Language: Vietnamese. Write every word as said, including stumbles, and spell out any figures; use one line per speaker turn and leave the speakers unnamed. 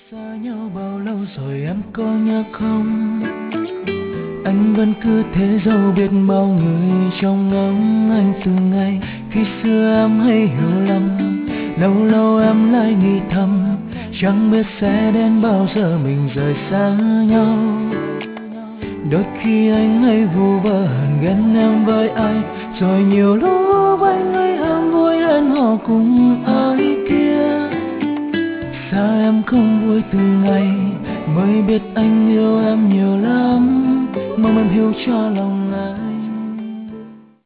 Xa nhau bao lâu rồi em có nhớ không? Anh vẫn cứ thế dẫu biết bao người trong ngóng anh từ ngày khi xưa em hay hiểu lầm. Lâu lâu em lại nghĩ thầm, chẳng biết sẽ đến bao giờ mình rời xa nhau. Đôi khi anh hay vu vơ hờn ghen em với ai, rồi nhiều lúc anh ấy ham vui hơn họ cùng ai kia. Sao em không vui từ ngày mới biết anh yêu em nhiều lắm, mong em hiểu cho lòng anh.